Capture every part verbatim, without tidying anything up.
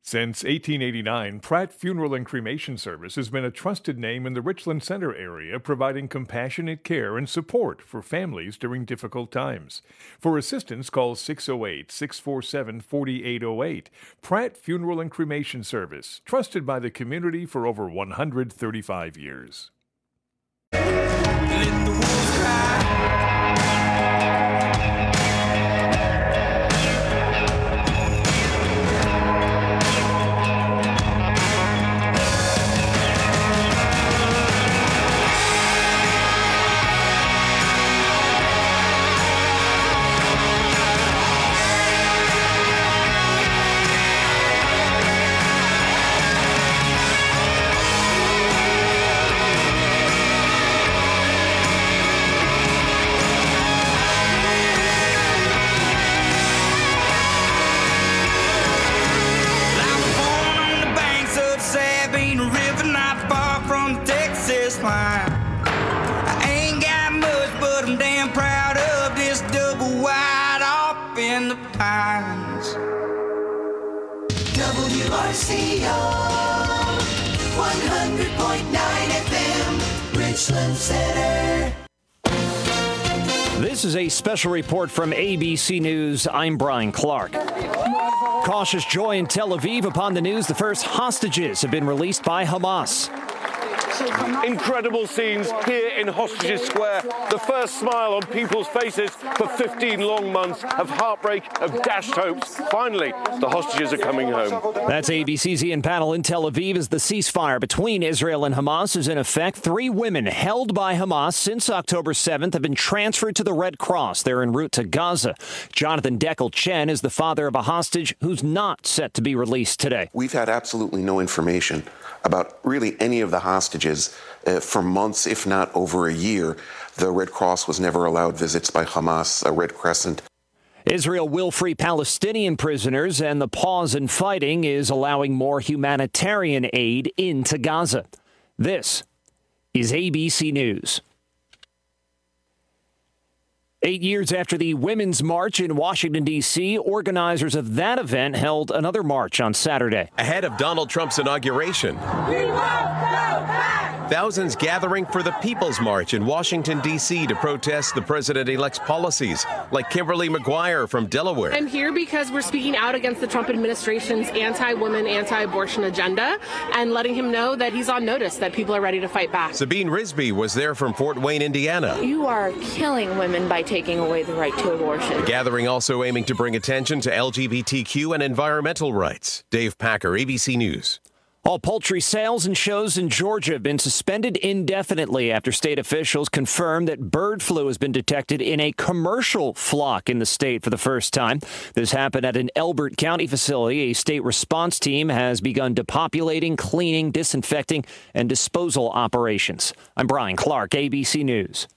Since eighteen eighty-nine, Pratt Funeral and Cremation Service has been a trusted name in the Richland Center area, providing compassionate care and support for families during difficult times. For assistance, call six oh eight, six four seven, four eight oh eight. Pratt Funeral and Cremation Service, trusted by the community for over one hundred thirty-five years. Let the wolves cry. I ain't got much, but I'm damn proud of this double wide off in the pines. W R C O one hundred point nine F M, Richland Center. This is a special report from A B C News. I'm Brian Clark. Cautious joy in Tel Aviv upon the news the first hostages have been released by Hamas. Incredible scenes here in Hostages Square. The first smile on people's faces for fifteen long months of heartbreak, of dashed hopes. Finally, the hostages are coming home. That's A B C's Ian Panel in Tel Aviv as the ceasefire between Israel and Hamas is in effect. Three women held by Hamas since October seventh have been transferred to the Red Cross. They're en route to Gaza. Jonathan Deckel Chen is the father of a hostage who's not set to be released today. We've had absolutely no information about really any of the hostages uh, for months, if not over a year. The Red Cross was never allowed visits by Hamas, a Red Crescent. Israel will free Palestinian prisoners, and the pause in fighting is allowing more humanitarian aid into Gaza. This is A B C News. Eight years after the Women's March in Washington, D C, organizers of that event held another march on Saturday. Ahead of Donald Trump's inauguration, We won't go back! thousands gathering for the People's March in Washington, D C to protest the president-elect's policies, like Kimberly McGuire from Delaware. I'm here because we're speaking out against the Trump administration's anti-women, anti-abortion agenda and letting him know that he's on notice, that people are ready to fight back. Sabine Risby was there from Fort Wayne, Indiana. You are killing women by taking away the right to abortion. The gathering also aiming to bring attention to L G B T Q and environmental rights. Dave Packer, A B C News. All poultry sales and shows in Georgia have been suspended indefinitely after state officials confirmed that bird flu has been detected in a commercial flock in the state for the first time. This happened at an Elbert County facility. A state response team has begun depopulating, cleaning, disinfecting, and disposal operations. I'm Brian Clark, A B C News.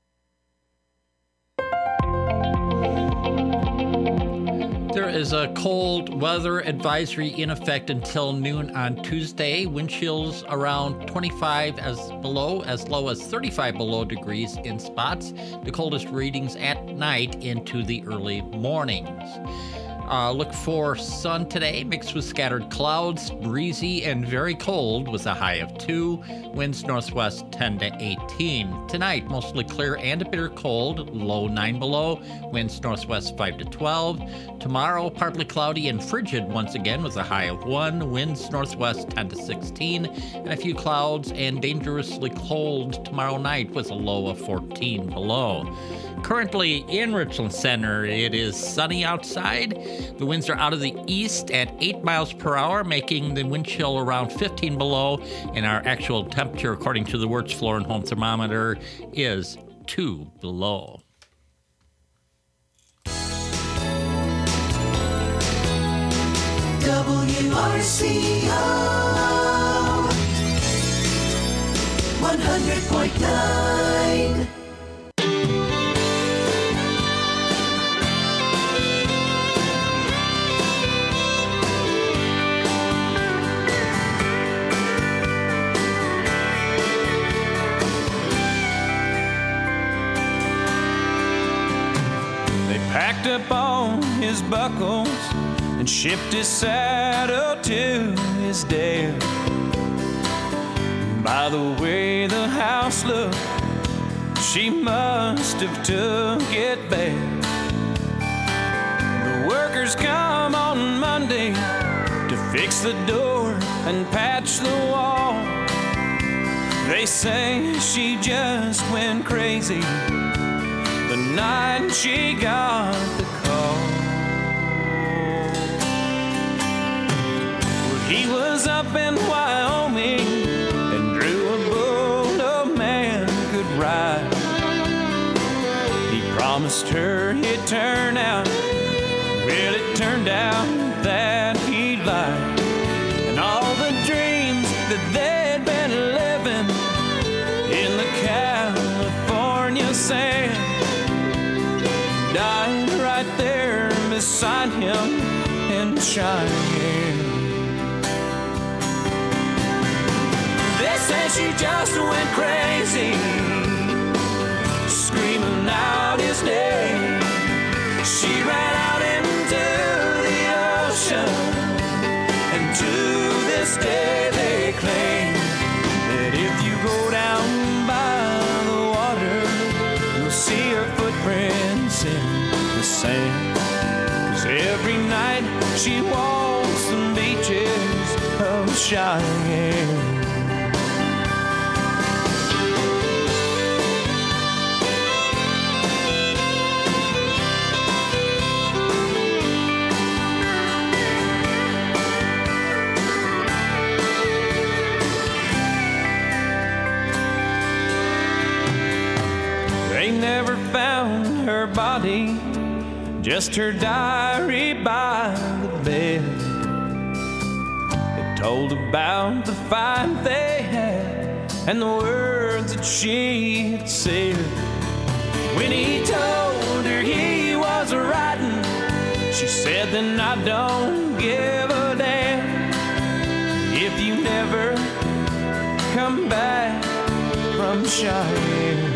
There is a cold weather advisory in effect until noon on Tuesday. Wind chills around twenty-five as below, as low as thirty-five below degrees in spots. The coldest readings at night into the early mornings. Uh, look for sun today, mixed with scattered clouds, breezy and very cold with a high of two. Winds northwest ten to eighteen. Tonight, mostly clear and a bitter cold, low nine below. Winds northwest five to twelve. Tomorrow, partly cloudy and frigid once again with a high of one. Winds northwest ten to sixteen. And a few clouds and dangerously cold tomorrow night with a low of fourteen below. Currently in Richland Center, it is sunny outside. The winds are out of the east at eight miles per hour, making the wind chill around fifteen below. And our actual temperature, according to the Wirtz Floor and Home Thermometer, is two below. W R C O one hundred point nine. Packed up all his buckles and shipped his saddle to is dead. By the way the house looked, she must have took it bad. The workers come on Monday to fix the door and patch the wall. They say she just went crazy the night she got the call. Well, he was up in Wyoming and drew a bull no man could ride. He promised her he'd turn out. Well, it turned out that he lied. And all the dreams that they'd been living in the California sand died right there beside him in Cheyenne. They say she just went crazy, screaming out his name. She ran out into the ocean, and to this day they claim that if you go down by the water, you'll see her footprints in the sand. 'Cause every night she walks the beaches of Cheyenne. They never found her body, just her diary by the bed. It told about the fight they had and the words that she had said. When he told her he was writing, she said, then I don't give a damn if you never come back from Cheyenne.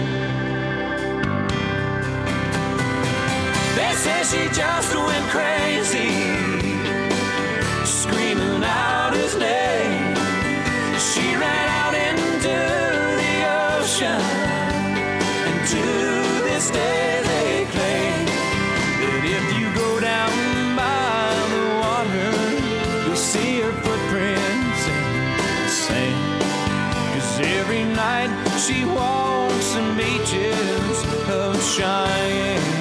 They say she just went crazy, screaming out his name. She ran out into the ocean, and to this day they claim that if you go down by the water, you'll see her footprints in the sand. 'Cause every night she walks the beaches of Cheyenne.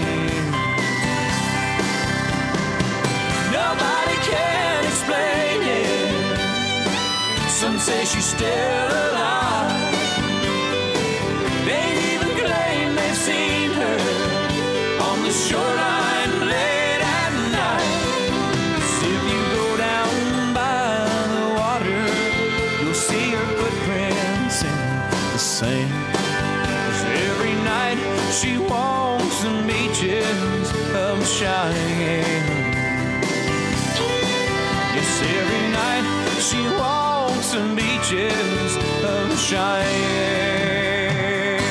Nobody can explain it. Some say she's still alive. They even claim they've seen her on the shoreline late at night. 'Cause if you go down by the water, you'll see her footprints in the sand. 'Cause every night she walks the beaches of Cheyenne. Yes, every night she walks the beaches of Cheyenne.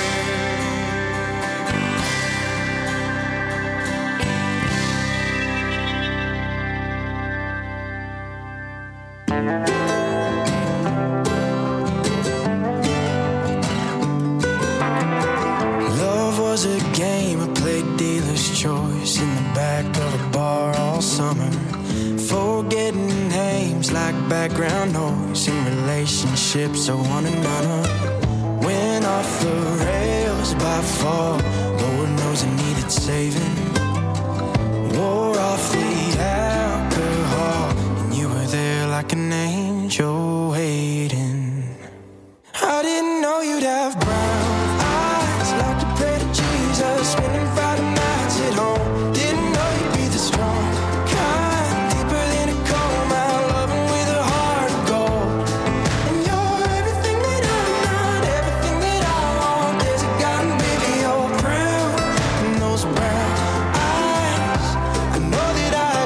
Love was a game I played dealer's choice in the back of a bar all summer. Forgetting names like background noise in relationships I one another. Went off the rails by fall, Lord knows I needed saving. Wore off the alcohol, and you were there like an angel waiting. I didn't know you'd have brown eyes, like to pray to Jesus, spending Friday nights at home. Didn't know you'd be the strong kind, deeper than a coal mine, loving with a heart of gold. And you're everything that I'm not, everything that I want. There's a God and baby, you're proud in those brown eyes. I know that I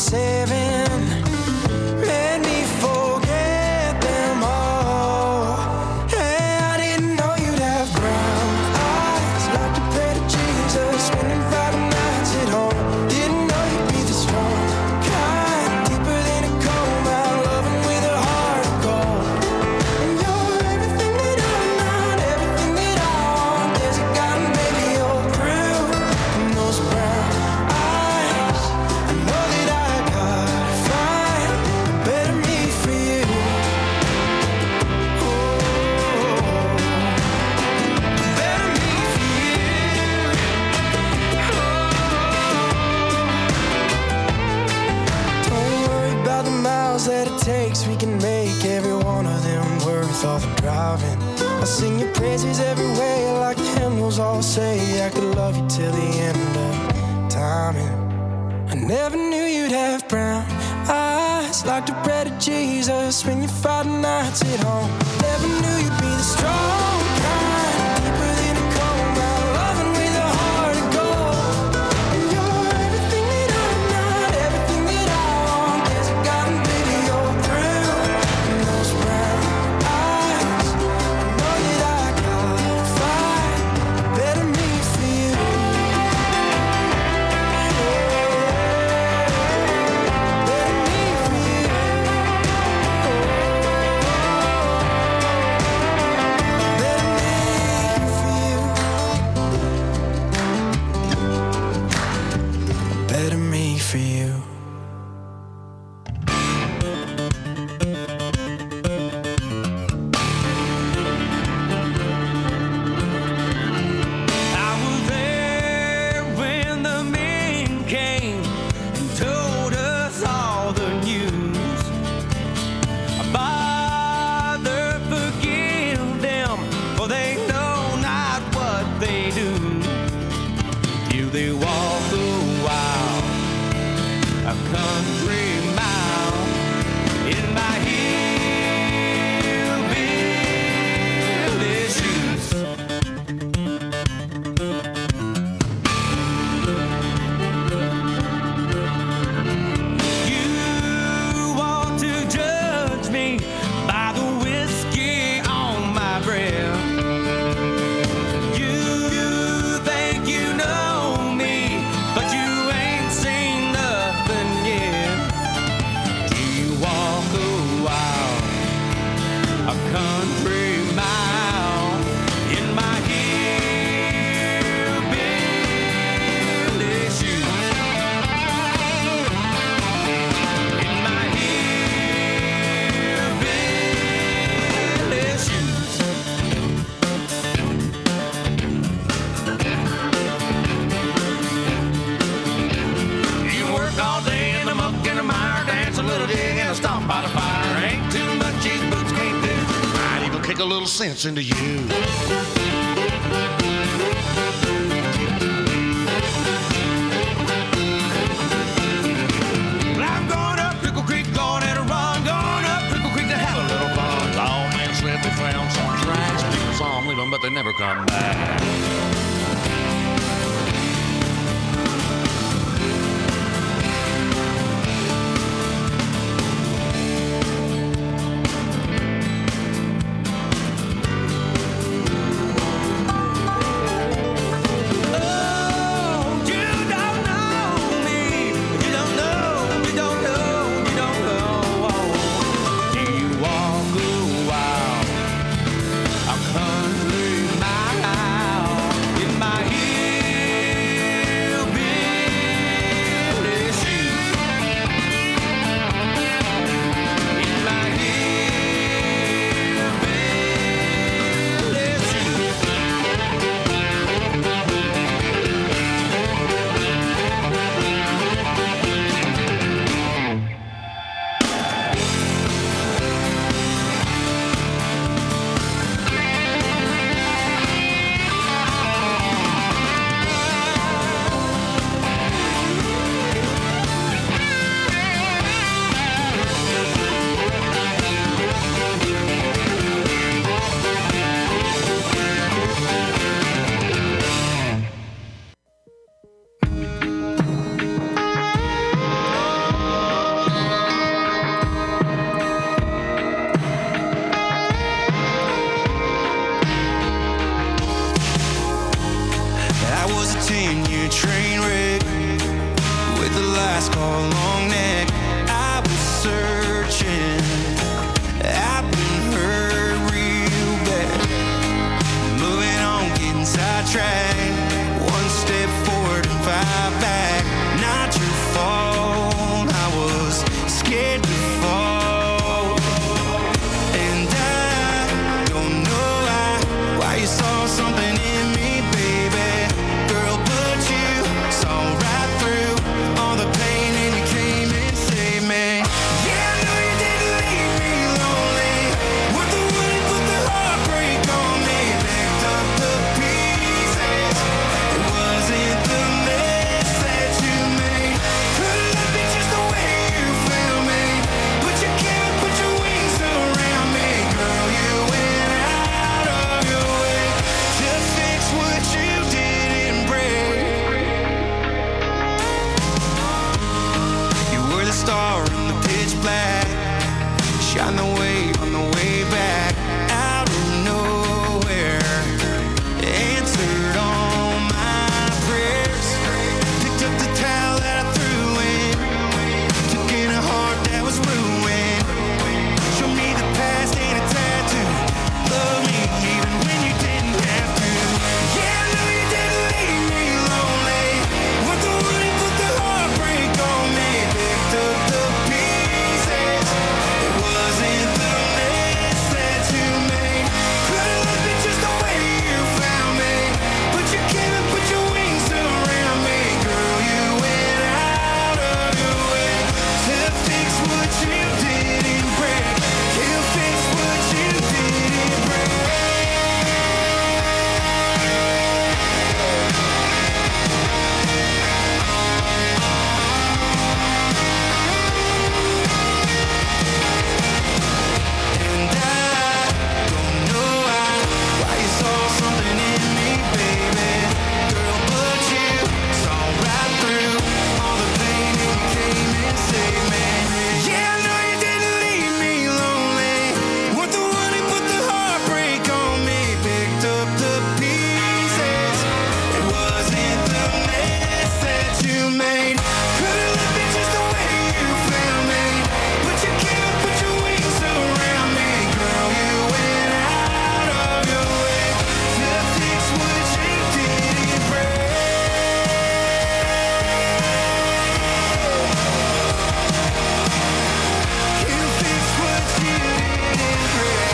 seven made me forget them all. Hey, I didn't know you'd have brown eyes like to pray to Jesus, spending Friday nights at home. Didn't know you'd be the strong kind, deeper than a coal mine, loving with a heart of gold. And you're everything that I'm not, everything that I want. There's a God, and baby, you're through. And those brown eyes, I know that I gotta find a better me for you. Oh, a better me for you. Don't worry about the miles that it takes. We can make every one of them worth all the driving. I sing your praises every way, like the hymnals all say. I could love you till the end of time. And I never knew you'd have brown eyes like to pray to Jesus when you Friday nights at home. Never knew you'd be the strong kind, deeper than a coal mine, loving with a heart of gold. And you're everything that I'm not, everything that I want. There's a God, and baby, you're through. And those brown eyes, I know that I gotta find a better me for you. Better me for you. Better me for you. Better me for you. I was there when the men came and told us all the news. Father, forgive them, for they know not what they do. Till they walk a while, a country mile, in my hillbilly shoes. You want to judge me by the whiskey on my breath. You think you know me, but you ain't seen nothing yet. You walk a while, a country mile, in my hillbilly shoes. In my hillbilly shoes. You work all day in the muck and the mire, dance a little jig and a stomp by the fire. Ain't too much these boots can't do. Might even kick a little sense into you. Well, I'm going up Pickle Creek, going at a run, going up Pickle Creek to have a little fun. All men said they found some tracks, people saw them leave 'em, but they never come back. Oh, you don't know me. You don't know, you don't know, you don't know. You walk a while, a country mile, train wreck with the last call long neck. I was searching, I've been hurt real bad. Moving on, getting sidetracked. One step forward and five back. Not your fault, I was scared to fall. And I don't know why, why you saw something in me, baby. Girl, but you saw right through all the pain and you came and saved me. Yeah, I know you didn't leave me lonely. We're the one who put the heartbreak on me. Picked up the pieces. It wasn't the mess that you made. Could've left me just the way you found me. But you can't put your wings around me. Girl, you went out of your way to fix what you didn't break. You were the star in the pitch black. Shine the way on the way back. Out of nowhere, answered all my prayers. Picked up the towel that I threw in. Took in a heart that was ruined. Show me the past ain't a tattoo. Love me even when you didn't have to. Yeah, I know you didn't leave me lonely. We're the one who put the heartbreak on me. Picked up the pieces. It wasn't the mess that you made. Could've left me just the way you found me. But you came and put your wings around me. Girl, you went out of your way to fix what you didn't break. You fix what you didn't break. And I don't know why, why you saw something in me, baby. Girl, but you saw right through all the pain and you came and saved me. Yeah, I know you didn't leave me lonely. Weren't the one who put the heartbreak on me. Picked up the pieces. It wasn't the mess that you made. Could've left me just the way you found me. But you came and put your wings around me. Girl, you went out of your way to fix what you didn't break. You fix what you didn't break.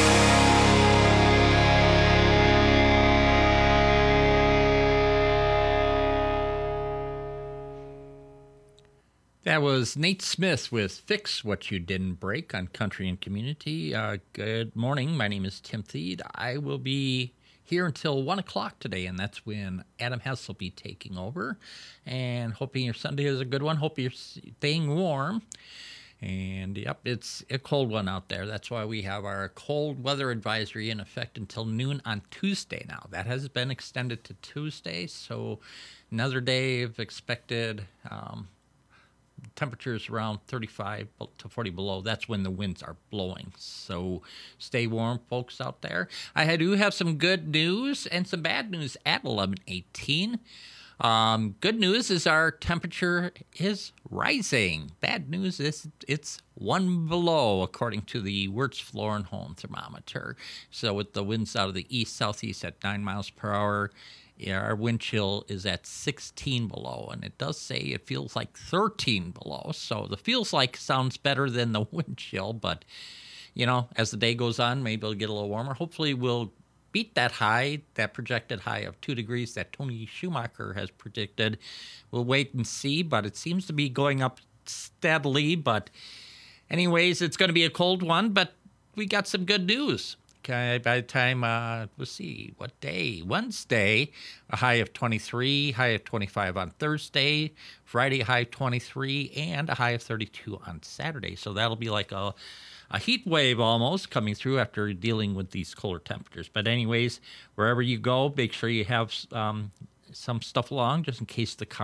That was Nate Smith with Fix What You Didn't Break on Country and Community. Uh, good morning. My name is Tim Thede. I will be here until one o'clock today, and that's when Adam Hess will be taking over. And hoping your Sunday is a good one. Hope you're staying warm. And, yep, it's a cold one out there. That's why we have our cold weather advisory in effect until noon on Tuesday now. That has been extended to Tuesday, so another day of expected um, temperatures around thirty-five to forty below. That's when the winds are blowing. So stay warm, folks out there. I do have some good news and some bad news at eleven eighteen. Um, good news is our temperature is rising. Bad news is it's one below, according to the Wirtz Floor and Home thermometer. So with the winds out of the east-southeast at nine miles per hour, yeah, our wind chill is at sixteen below, and it does say it feels like thirteen below. So the feels like sounds better than the wind chill, but, you know, as the day goes on, maybe it'll get a little warmer. Hopefully we'll beat that high, that projected high of two degrees that Tony Schumacher has predicted. We'll wait and see, but it seems to be going up steadily. But anyways, it's going to be a cold one, but we got some good news. Okay, by the time, uh, let's see, what day? Wednesday, a high of twenty-three, high of twenty-five on Thursday, Friday, a high of twenty-three, and a high of thirty-two on Saturday. So that'll be like a, a heat wave almost coming through after dealing with these colder temperatures. But anyways, wherever you go, make sure you have um, some stuff along just in case the car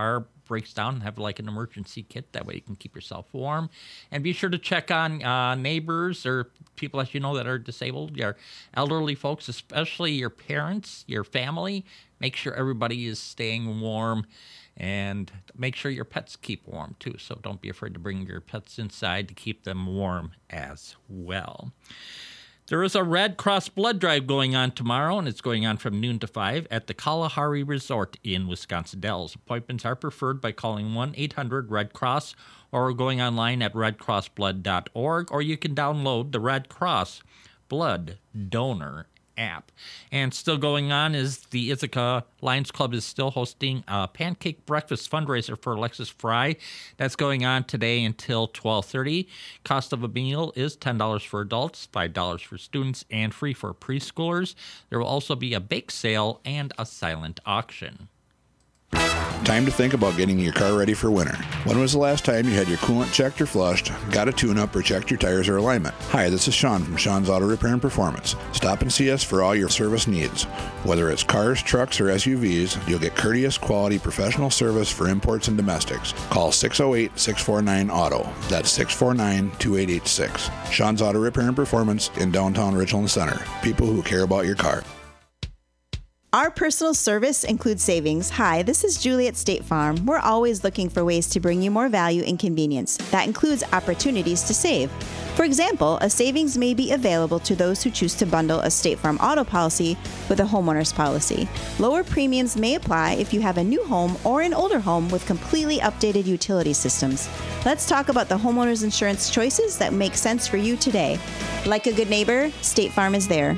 breaks down, have like an emergency kit. That way you can keep yourself warm. And be sure to check on uh, neighbors or people that you know that are disabled, your elderly folks, especially your parents, your family. Make sure everybody is staying warm. And make sure your pets keep warm, too. So don't be afraid to bring your pets inside to keep them warm as well. There is a Red Cross blood drive going on tomorrow, and it's going on from noon to five at the Kalahari Resort in Wisconsin Dells. Appointments are preferred by calling one eight hundred red cross or going online at red cross blood dot org, or you can download the Red Cross Blood Donor app. And still going on is the Ithaca Lions Club is still hosting a pancake breakfast fundraiser for Alexis Fry. That's going on today until twelve thirty. Cost of a meal is ten dollars for adults, five dollars for students, and free for preschoolers. There will also be a bake sale and a silent auction. Time to think about getting your car ready for winter. When was the last time you had your coolant checked or flushed, got a tune-up, or checked your tires or alignment? Hi, this is Sean from Sean's Auto Repair and Performance. Stop and see us for all your service needs. Whether it's cars, trucks, or S U Vs, you'll get courteous, quality, professional service for imports and domestics. Call six oh eight, six four nine, auto. That's six four nine, two eight eight six. Sean's Auto Repair and Performance in downtown Richland Center. People who care about your car. Our personal service includes savings. Hi, this is Julie at State Farm. We're always looking for ways to bring you more value and convenience. That includes opportunities to save. For example, a savings may be available to those who choose to bundle a State Farm auto policy with a homeowner's policy. Lower premiums may apply if you have a new home or an older home with completely updated utility systems. Let's talk about the homeowner's insurance choices that make sense for you today. Like a good neighbor, State Farm is there.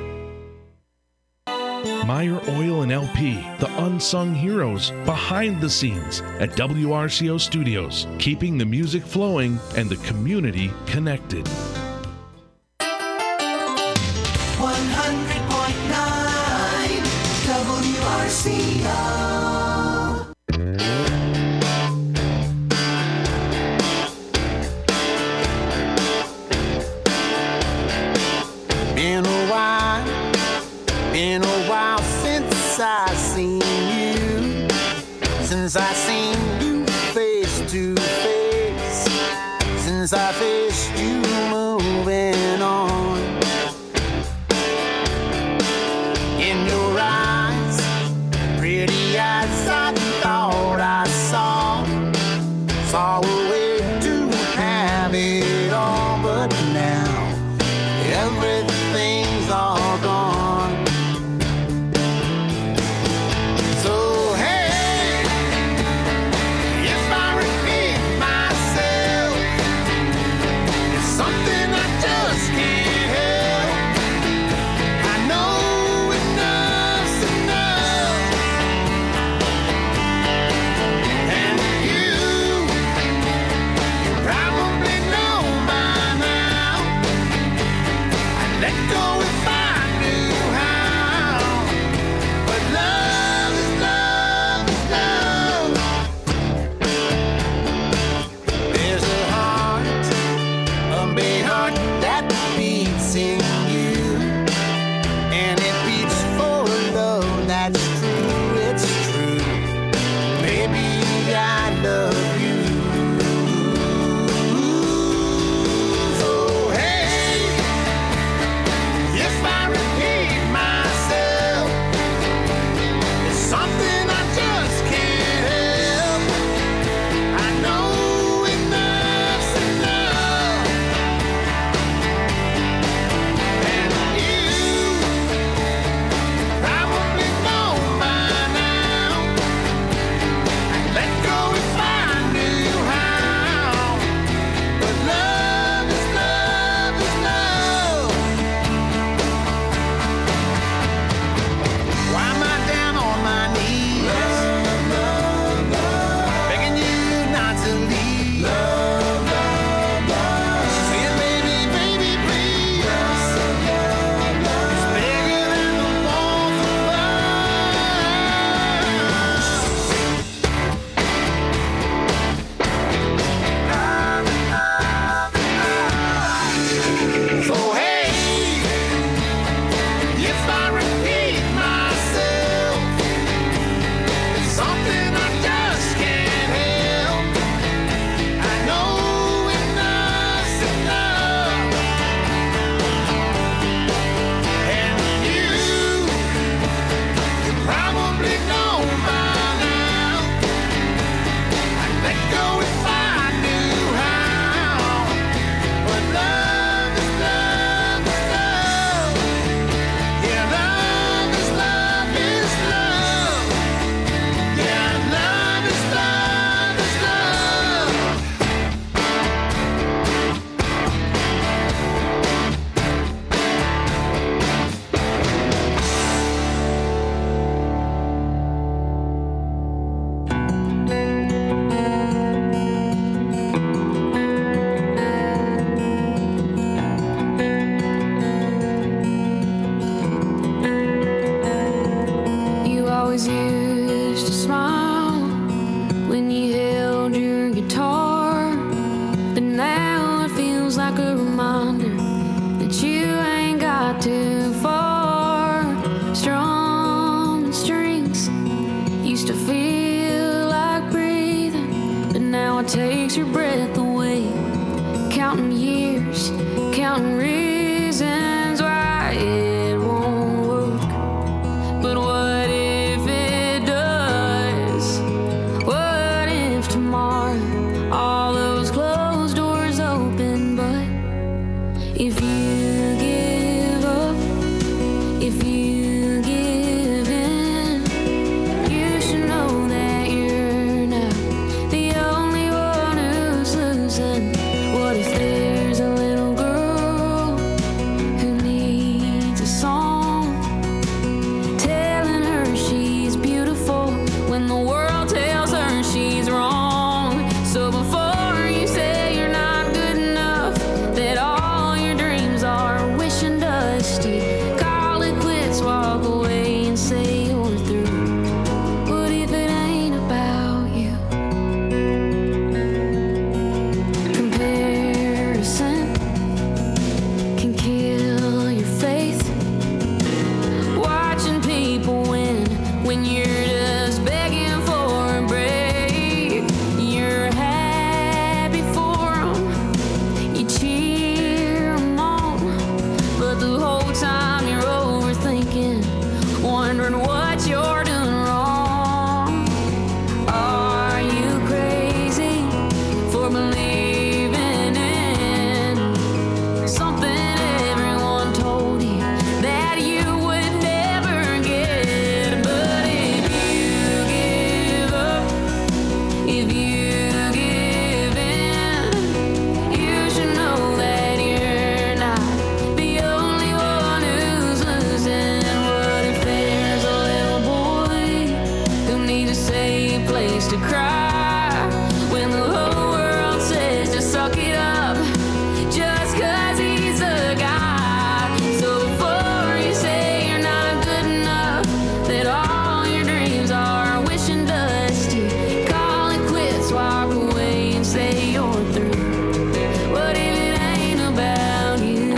Meyer Oil and L P, the unsung heroes behind the scenes at W R C O Studios, keeping the music flowing and the community connected. one hundred point nine W R C O. Been a while, been a while since I seen you, since I seen you face to face, since I faced you moving on. In your eyes, pretty eyes, I thought I saw, saw a way to have it all, but now everything's all gone. it takes your breath away. Counting years, counting reasons why it won't work. But what if it does? What if tomorrow all those closed doors open? But if you give up, if you give in, you should know that you're not the only one who's losing. What if there's a little girl who needs a song telling her she's beautiful when the world tells her she's wrong? So before you say you're not good enough, that all your dreams are wishing dusty, call it quits, walk away and say you're through. What if it ain't about you? Comparison can kill your faith. Watching people win when you're just begging for a break. You're happy for 'em, you cheer 'em on, but the whole time you're overthinking, wondering what you're doing wrong. Are you crazy for believing in something everyone told you that you would never get? But if you give up, if you give in, you should know that you're not the only one who's losing. What if there's a little boy who needs a safe place to cry when the whole world says just suck it up just 'cause he's a guy? So before you say you're not good enough, that all your dreams are wishing dusty, call it quits, walk away and say you're through. What if it ain't about you?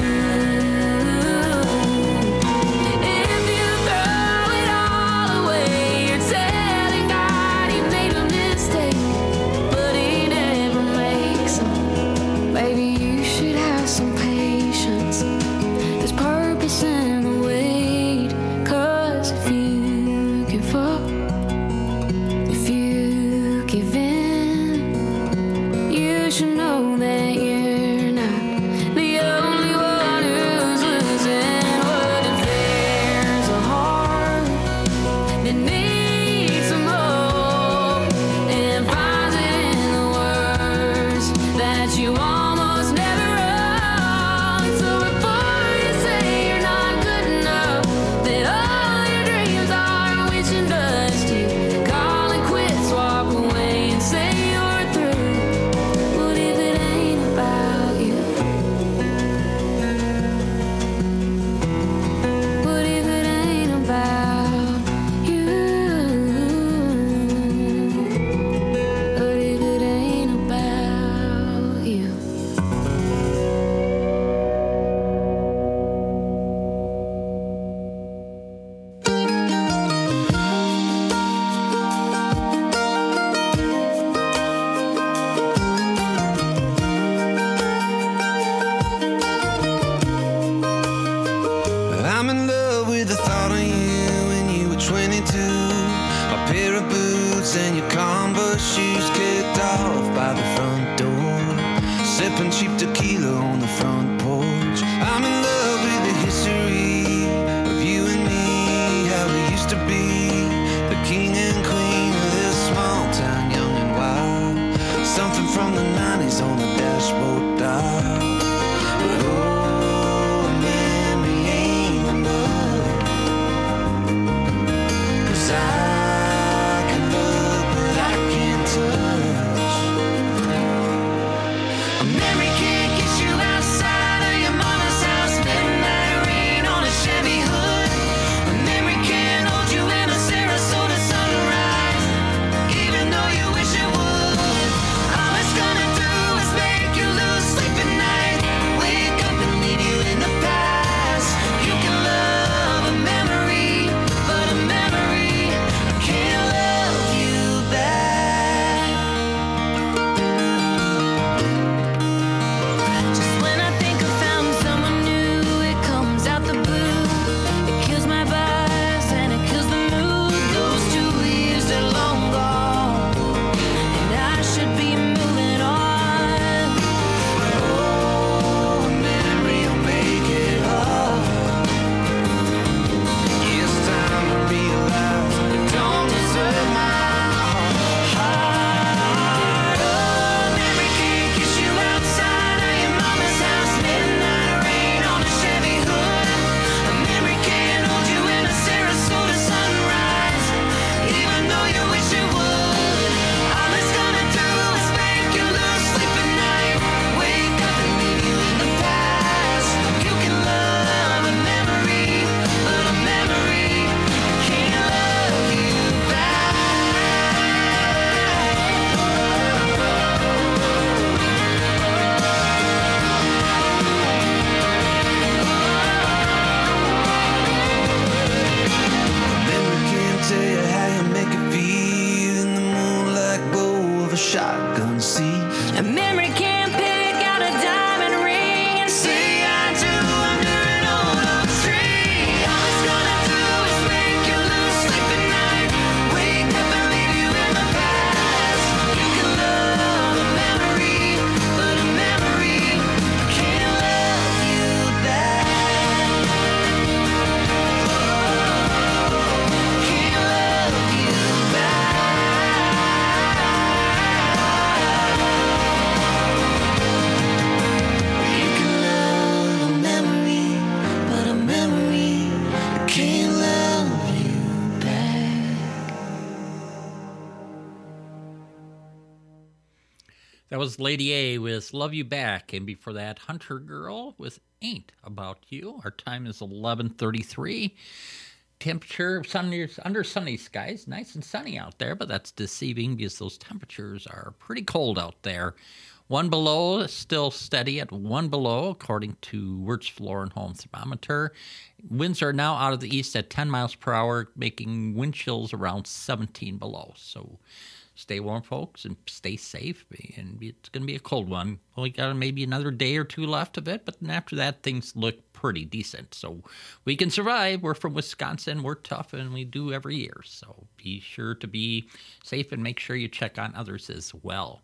If you throw it all away, you're telling God he made a mistake, but he never makes them. Baby, you should have some patience. There's purpose in the wait. 'Cause if you give up, if you give in, you should know that you're not the only one who's losing. What if there's a heart that needs some hope and finds it in the words that you almost never wrote? So before you say you're not good enough, that all your dreams are wishing dusty, call it quits, walk away and say you're through. What if it ain't about you? What if it ain't about you? What if it ain't about you? I'm in love with the thought of you when you were twenty-two. A pair of boots and your Converse shoes kicked off by the front door. Sipping cheap tequila on the front porch. I'm in love with the history of you and me. How we used to be the king and queen of this small town, young and wild. Something from the nineties on the dashboard dial. But oh, memory ain't enough. 'Cause I can look, but I can't touch. A memory can't get you outside of your mama's house, midnight rain on a Chevy hood. A memory can't hold you in a Sarasota sunrise, even though you wish it would. All it's gonna do is make That was Lady A with Love You Back, and before that, Hunter Girl with Ain't About You. Our time is eleven thirty-three. Temperature sunny, under sunny skies, nice and sunny out there, but that's deceiving because those temperatures are pretty cold out there. One below is still steady at one below, according to Wirtz Floor and Home Thermometer. Winds are now out of the east at ten miles per hour, making wind chills around seventeen below. So stay warm, folks, and stay safe. And it's going to be a cold one. We got maybe another day or two left of it, but then after that, things look pretty decent. So we can survive. We're from Wisconsin. We're tough, and we do every year. So be sure to be safe and make sure you check on others as well.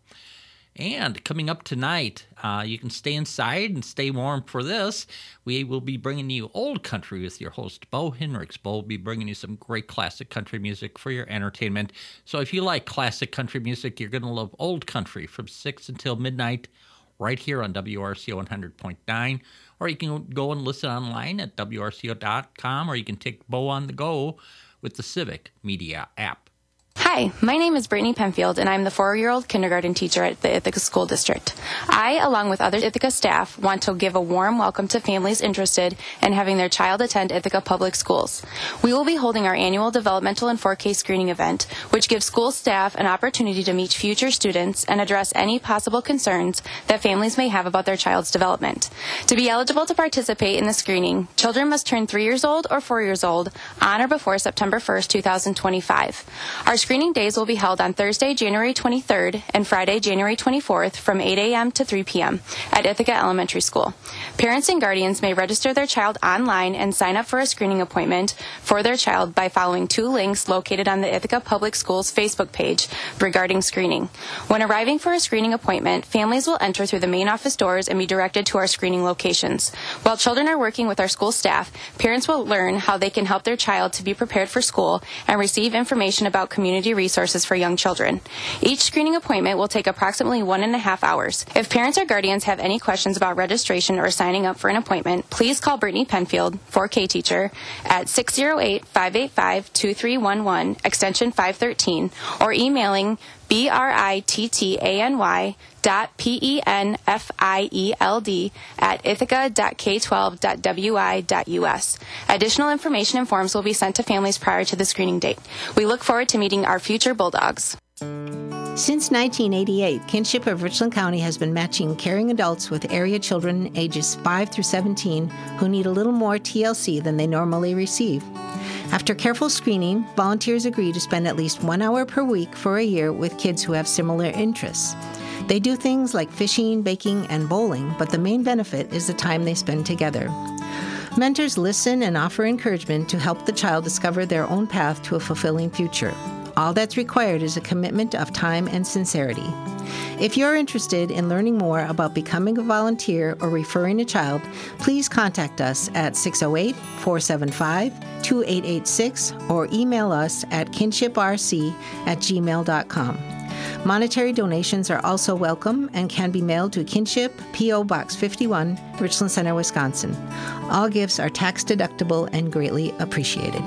And coming up tonight, uh, you can stay inside and stay warm for this. We will be bringing you Old Country with your host, Bo Hinrichs. Bo will be bringing you some great classic country music for your entertainment. So if you like classic country music, you're going to love Old Country from six until midnight right here on W R C O one hundred point nine. Or you can go and listen online at W R C O dot com, or you can take Bo on the go with the Civic Media app. Hi, my name is Brittany Penfield, and I'm the four-year-old kindergarten teacher at the Ithaca School District. I, along with other Ithaca staff, want to give a warm welcome to families interested in having their child attend Ithaca Public Schools. We will be holding our annual developmental and four K screening event, which gives school staff an opportunity to meet future students and address any possible concerns that families may have about their child's development. To be eligible to participate in the screening, children must turn three years old or four years old on or before September first, two thousand twenty-five. Our screening days will be held on Thursday, January twenty-third and Friday, January twenty-fourth from eight a.m. to three p.m. at Ithaca Elementary School. Parents and guardians may register their child online and sign up for a screening appointment for their child by following two links located on the Ithaca Public Schools Facebook page regarding screening. When arriving for a screening appointment, families will enter through the main office doors and be directed to our screening locations. While children are working with our school staff, parents will learn how they can help their child to be prepared for school and receive information about community resources for young children. Each screening appointment will take approximately one and a half hours. If parents or guardians have any questions about registration or signing up for an appointment, please call Brittany Penfield, four K teacher, at six oh eight, five eight five, two three one one, extension five thirteen, or emailing B R I T T A N Y dot P E N F I E L D at ithaca dot K twelve dot W I dot U S. Additional information and forms will be sent to families prior to the screening date. We look forward to meeting our future Bulldogs. Since nineteen eighty-eight, Kinship of Richland County has been matching caring adults with area children ages five through seventeen who need a little more T L C than they normally receive. After careful screening, volunteers agree to spend at least one hour per week for a year with kids who have similar interests. They do things like fishing, baking, and bowling, but the main benefit is the time they spend together. Mentors listen and offer encouragement to help the child discover their own path to a fulfilling future. All that's required is a commitment of time and sincerity. If you're interested in learning more about becoming a volunteer or referring a child, please contact us at six oh eight, four seven five, two eight eight six or email us at kinshiprc at gmail dot com. Monetary donations are also welcome and can be mailed to Kinship, P O. Box fifty-one, Richland Center, Wisconsin. All gifts are tax deductible and greatly appreciated.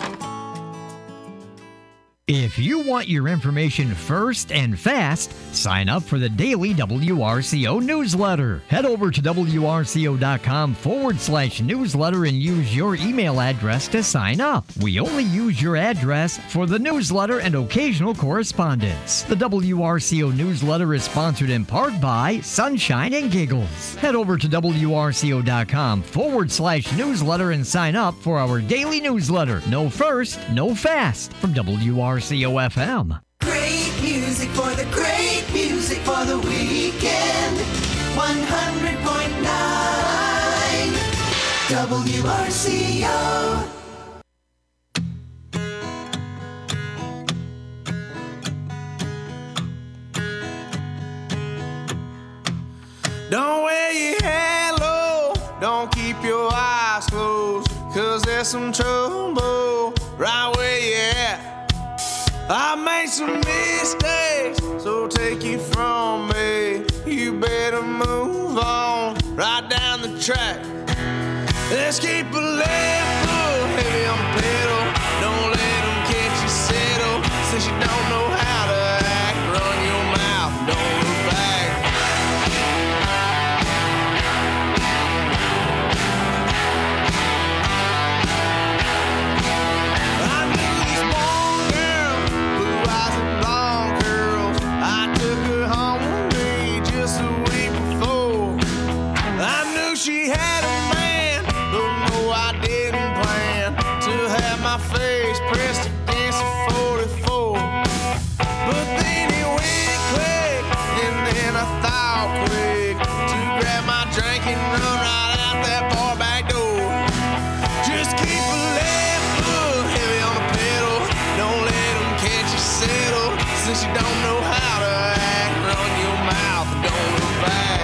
If you want your information first and fast, sign up for the daily W R C O newsletter. Head over to W R C O dot com forward slash newsletter and use your email address to sign up. We only use your address for the newsletter and occasional correspondence. The W R C O newsletter is sponsored in part by Sunshine and Giggles. Head over to W R C O dot com forward slash newsletter and sign up for our daily newsletter. No first, no fast from W R C O F M. Great music for the great music for the weekend. one hundred point nine W R C O. Don't wear your hair low, don't keep your eyes closed, cause there's some trouble right where you at. I made some mistakes, so take it from me. You better move on right down the track. Let's keep a left foot heavy on the pedal. Don't let them catch you settle. Since you don't know how to act, run your mouth, don't look back. my face pressed against the forty-four. But then it went quick, and then I thought quick to grab my drink and run right out that bar back door. Just keep a left foot heavy on the pedal, don't let them catch you settle. Since you don't know how to act, run your mouth and don't look back.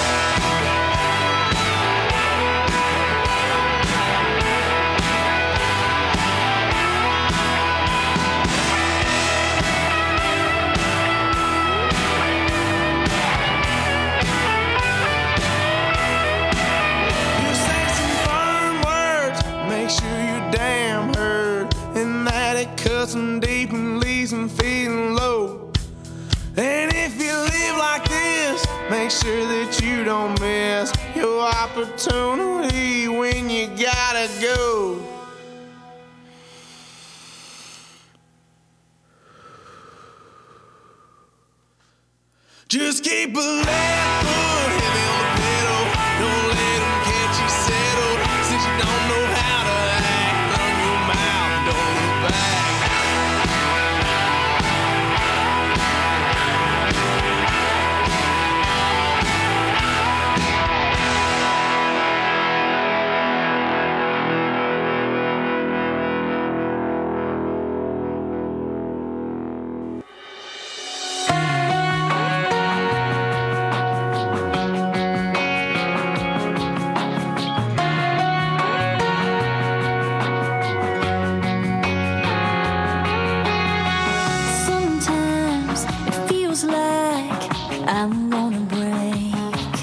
Damn hurt, and that it cuts them deep and leaves them feeling low. And if you live like this, make sure that you don't miss your opportunity when you gotta go. Just keep a left foot heavy on the pedal, don't let them catch you settled, since you don't know how to act. Run your mouth, don't look back. Sometimes it feels like I'm gonna break.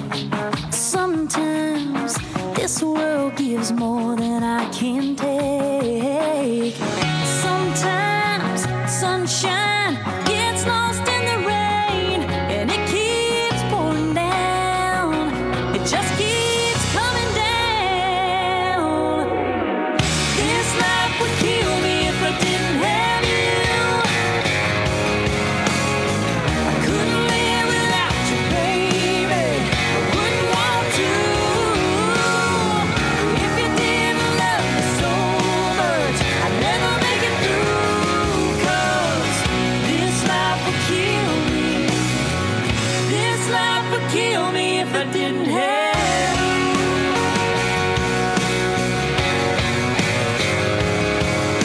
Sometimes this world gives more than I can take. Sometimes sunshine gets lost in the rain, and it keeps pouring down. It just keeps coming down. This life would kill me if I didn't have you. I couldn't live without you, baby. I wouldn't want to. If you didn't love me so much, I'd never make it through. 'Cause this life would kill me. This life would kill me if I didn't have you.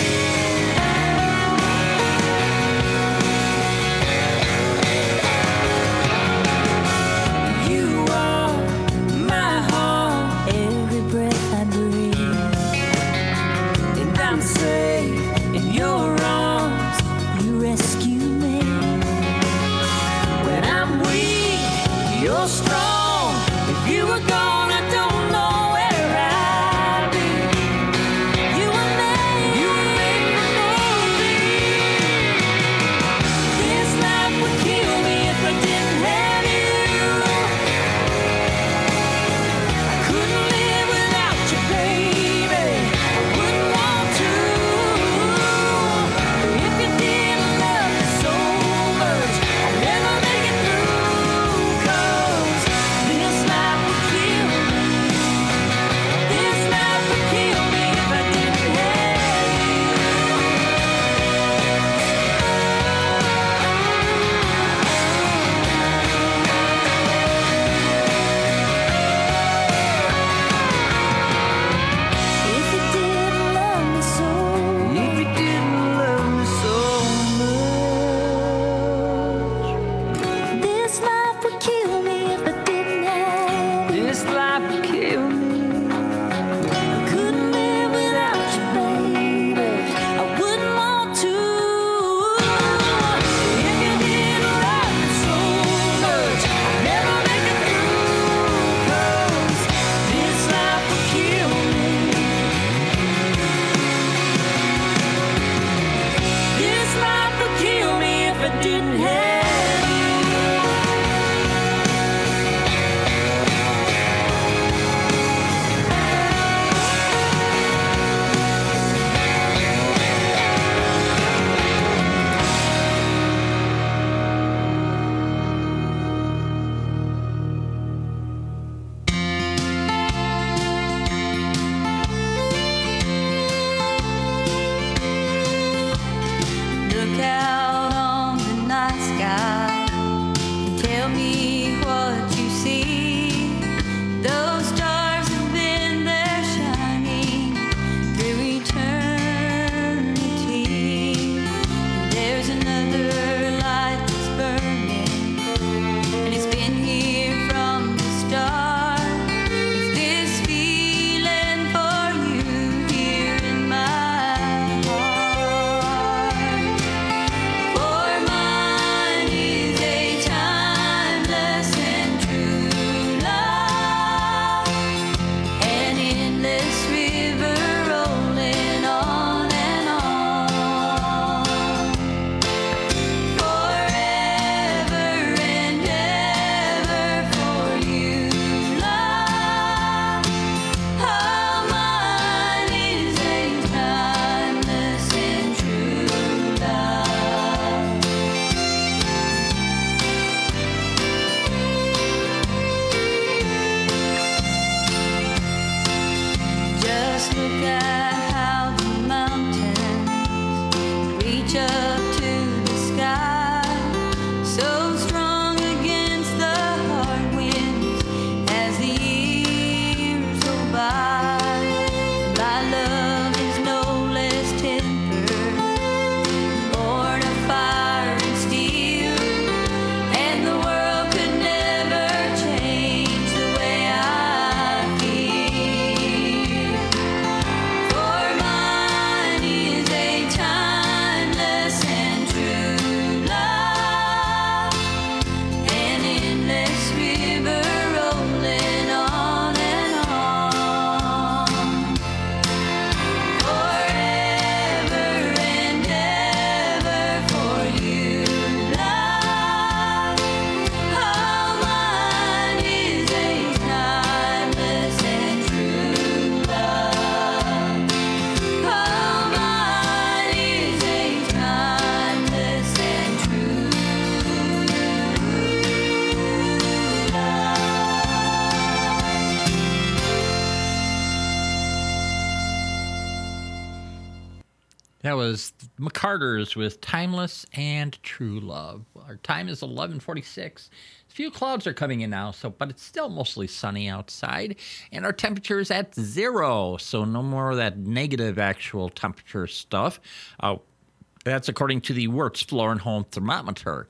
That was McCarters with Timeless and True Love. Our time is eleven forty-six. A few clouds are coming in now, so but it's still mostly sunny outside. And our temperature is at zero, so no more of that negative actual temperature stuff. Uh, That's according to the Wertz Floor and Home Thermometer.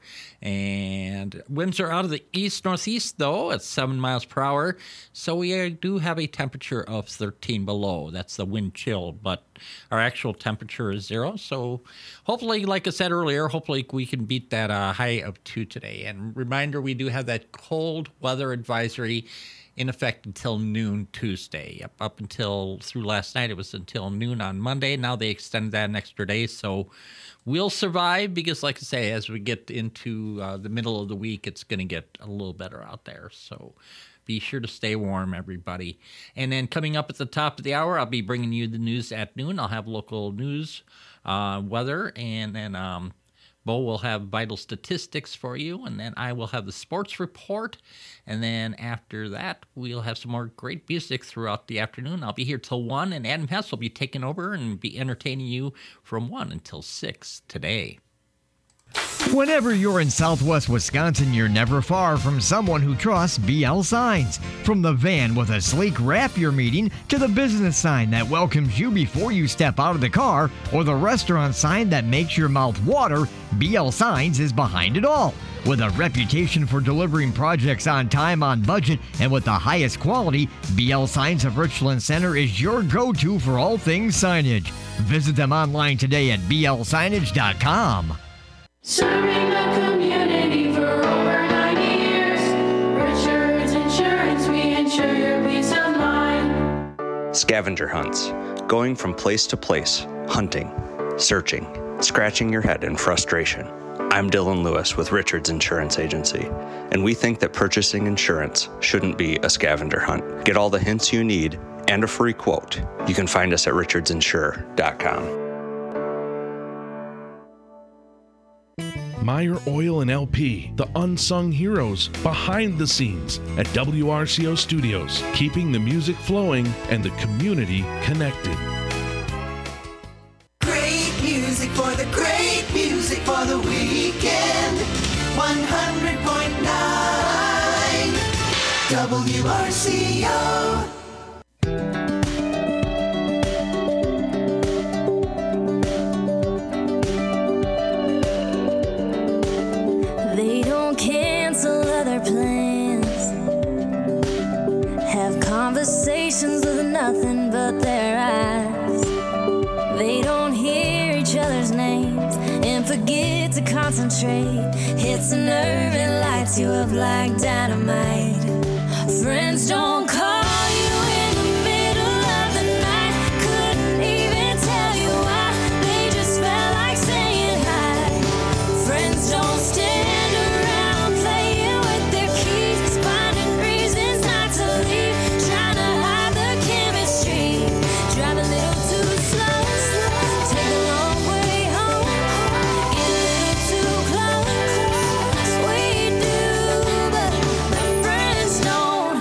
And winds are out of the east-northeast, though, at seven miles per hour. So we do have a temperature of thirteen below. That's the wind chill. But our actual temperature is zero. So hopefully, like I said earlier, hopefully we can beat that uh, high of two today. And reminder, we do have that cold weather advisory in effect until noon Tuesday. Up, up until through last night, it was until noon on Monday. Now they extended that an extra day. So we'll survive because, like I say, as we get into uh, the middle of the week, it's going to get a little better out there. So be sure to stay warm, everybody. And then coming up at the top of the hour, I'll be bringing you the news at noon. I'll have local news, uh, weather, and then um, Bo will have vital statistics for you, and then I will have the sports report. And then after that, we'll have some more great music throughout the afternoon. I'll be here till one, and Adam Hess will be taking over and be entertaining you from one until six today. Whenever you're in Southwest Wisconsin, you're never far from someone who trusts B L Signs. From the van with a sleek wrap you're meeting to the business sign that welcomes you before you step out of the car or the restaurant sign that makes your mouth water, B L Signs is behind it all. With a reputation for delivering projects on time, on budget, and with the highest quality, B L Signs of Richland Center is your go-to for all things signage. Visit them online today at B L signage dot com. Serving the community for over ninety years. Richards Insurance, we insure your peace of mind. Scavenger hunts. Going from place to place, hunting, searching, scratching your head in frustration. I'm Dylan Lewis with Richards Insurance Agency, and we think that purchasing insurance shouldn't be a scavenger hunt. Get all the hints you need and a free quote. You can find us at richards insure dot com. Meyer Oil and L P, the unsung heroes behind the scenes at W R C O Studios, keeping the music flowing and the community connected. Great music for the great music for the weekend. one hundred point nine W R C O. They don't cancel other plans, have conversations with nothing but their eyes. They don't hear each other's names and forget to concentrate. Hits a nerve and lights you up like dynamite. Friends don't call you in the middle of the night. Couldn't even tell you why. They just felt like saying hi. Friends don't stand around playing with their keys, finding reasons not to leave, trying to hide the chemistry. Drive a little too slow, take a long way home, get a little too close. We do, but my friends don't.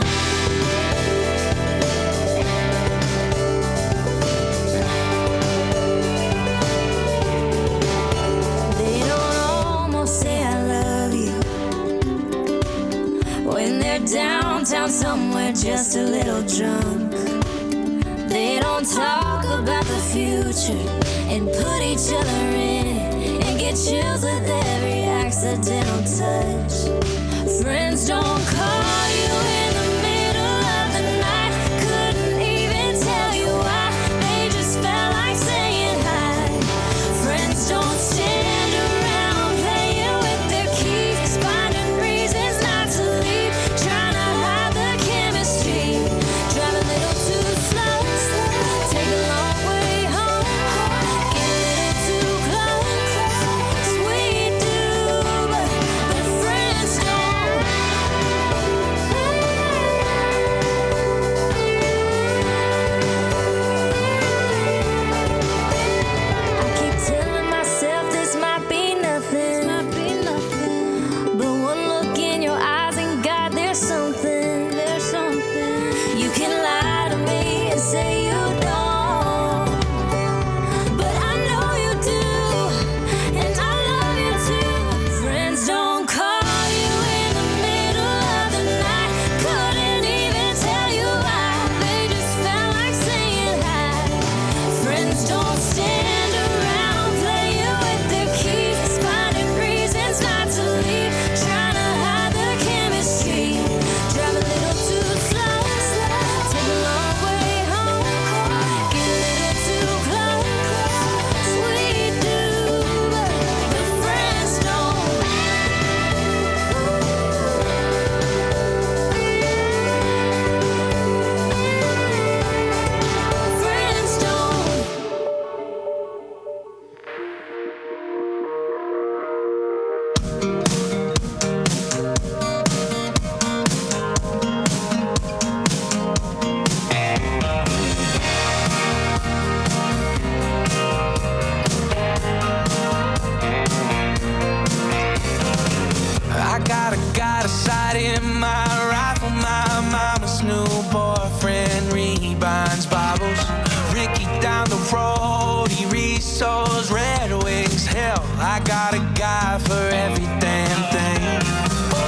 They don't almost say I love you when they're downtown somewhere just a little drunk. They don't talk about the future and put each other in it and get chills with every accidental touch. Friends don't call you in the middle of the night. Couldn't even tell you why. They just felt like saying hi. Friends don't stand around playing with their keys, finding reasons not to leave, trying to hide the chemistry. Drive a little too slow, take a long way home, get a little too close. We do, but, but friends don't. I got a guy for every damn thing. Oh,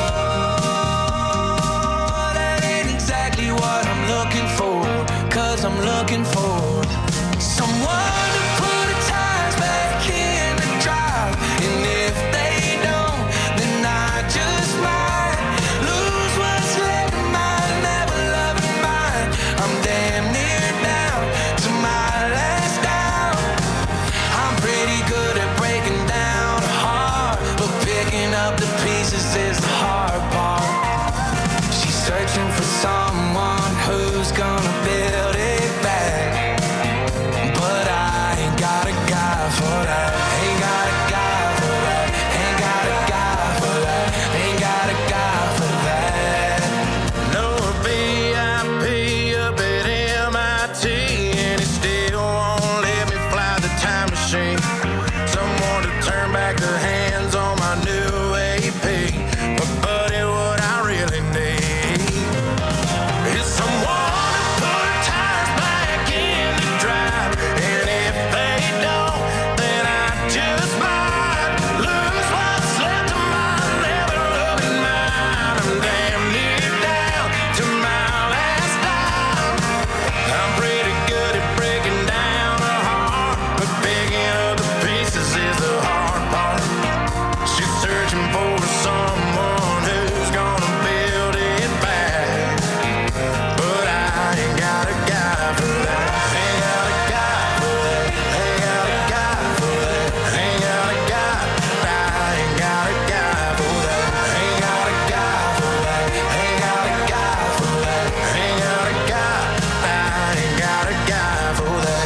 that ain't exactly what I'm looking for, 'cause I'm looking for someone to put the tires back in the drive. And if they don't, then I just might lose what's left of my never loving mind. I'm damn near down to my last down. I'm pretty good at breaking down a heart, but picking up the pieces is the hard part. She's searching for someone who's gonna build it back, but I ain't got a guy for that. Ain't got a guy for that. Ain't got a guy for that. Ain't got a guy for that. No V I P up at M I T, and it still won't let me fly the time machine. Someone to turn back the hands on my new A P. But buddy, what I really need is someone to put tires back in the drive. And if they don't, then I just might lose what's left of my never loving mind. I'm damn near down to my last dime. I'm pretty good at breaking down a heart, but picking up the pieces is the hard part. She's searching for someone who's gonna build it back, but I ain't got a guy for that. Ain't got a guy for that. Ain't got a guy for that. Ain't got a guy. I ain't got a guy for that. Ain't got a guy for that. Ain't got a guy for that. Ain't got a guy. I ain't got a guy for that.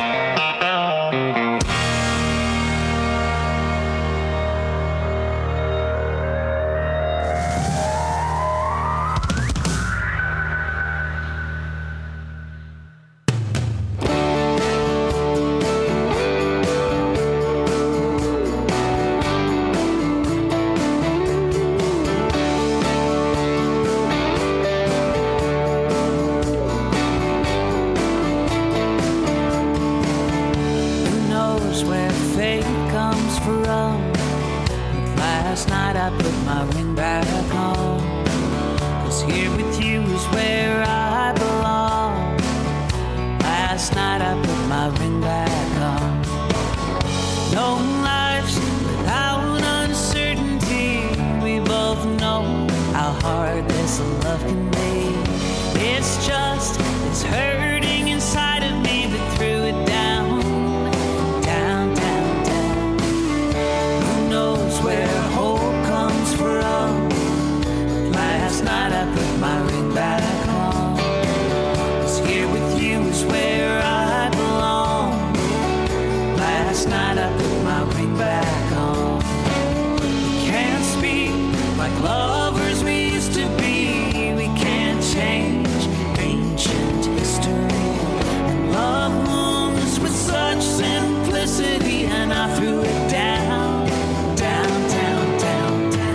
Who knows where fate comes from? But last night I put my ring back on, 'cause here with you is where I belong. Last night I put my ring back on. No life's without uncertainty. We both know how hard this love can be. It's just this hurting inside of me that threw it down, down, down, down. Who knows where hope comes from? Last night I put my ring back on, 'cause here with you is where I belong. Last night I put my ring back on. We can't speak like lovers we used to be. We can't change ancient history. And love moves with such simplicity, and I threw it down, down, down, down, down.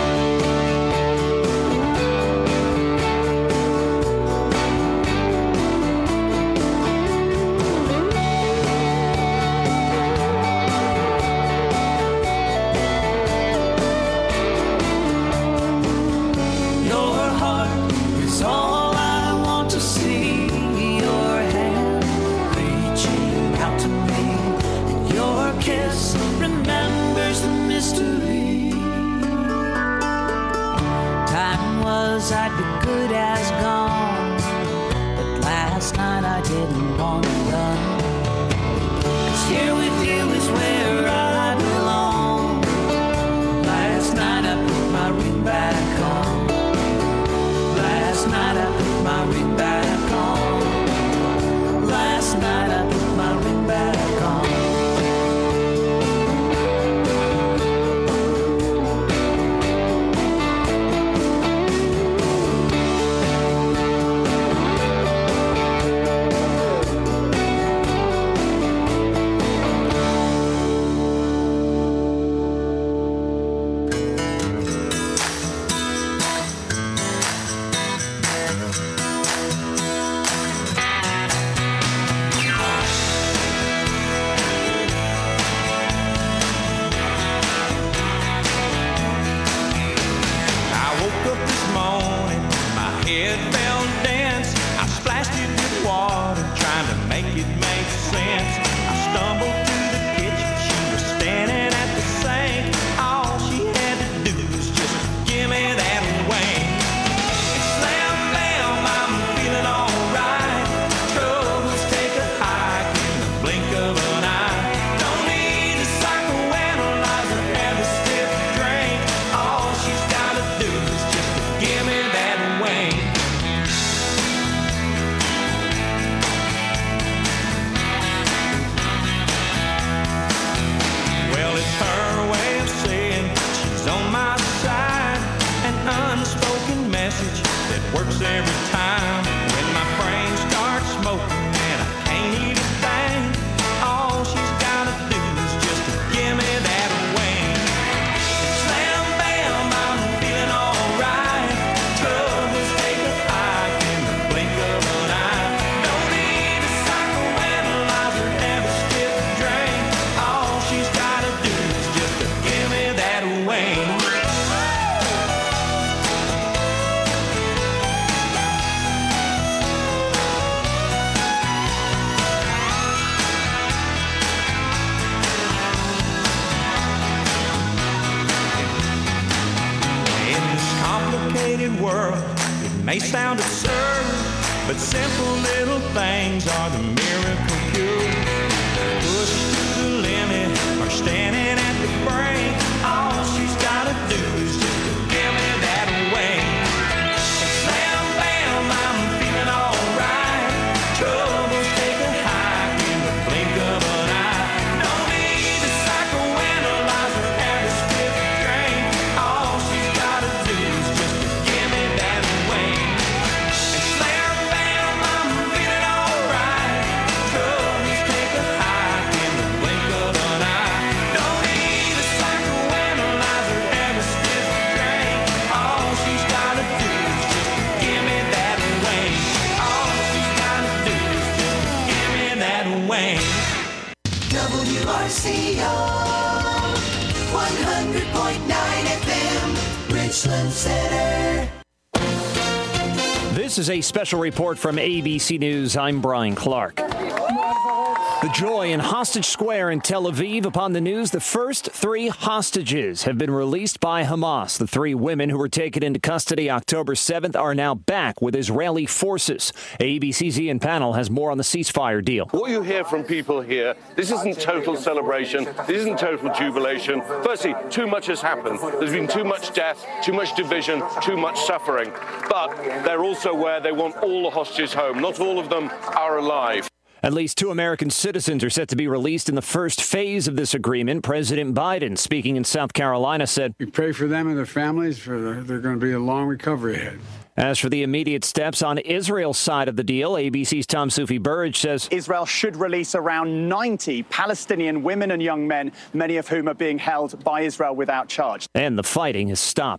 Your heart is all I want to see. Your hand reaching out to me, and your kiss remembers the mystery. Time was I'd be good as gone, but last night I didn't want it done. 'Cause here with you is where I belong. Last night I put my ring back on. Last night I put my ring back on. Last night I put my ring back on. works every time. When my brain starts smoking and I can't even think, all she's gotta do is just to give me that wing. Slam bam, I'm feeling alright. Troubles take a hike in the blink of an eye. Don't need a psychoanalyzer, have a stiff drink. All she's gotta do is just to give me that wing. World. It may sound absurd, but simple little things are the miracle cure. Pushed to the limit or standing at the brink, all she's gotta do is just to give me that wing. Slam bam, I'm feeling alright. Troubles take a hike in the blink of an eye. Don't need a psychoanalyzer, have a stiff drink. All she's gotta do is just to give me that wing. And slam bam, I'm feeling alright. Troubles take a hike in the blink of an eye. Don't need a psychoanalyzer, have a stiff drink. All she's gotta do is just to give me that wing. All she's gotta do is just to give me that wing. W R C O one hundred point nine F M, Richland Center. This is a special report from A B C News. I'm Brian Clark. The joy in Hostage Square in Tel Aviv upon the news the first three hostages have been released by Hamas. The three women who were taken into custody October seventh are now back with Israeli forces. A B C's Ian Pannell has more on the ceasefire deal. What you hear from people here, this isn't total celebration, this isn't total jubilation. Firstly, too much has happened. There's been too much death, too much division, too much suffering. But they're also where they want all the hostages home. Not all of them are alive. At least two American citizens are set to be released in the first phase of this agreement. President Biden, speaking in South Carolina, said, "We pray for them and their families. For the, they're going to be a long recovery ahead." As for the immediate steps on Israel's side of the deal, A B C's Tom Sufi Burridge says Israel should release around ninety Palestinian women and young men, many of whom are being held by Israel without charge. And the fighting has stopped.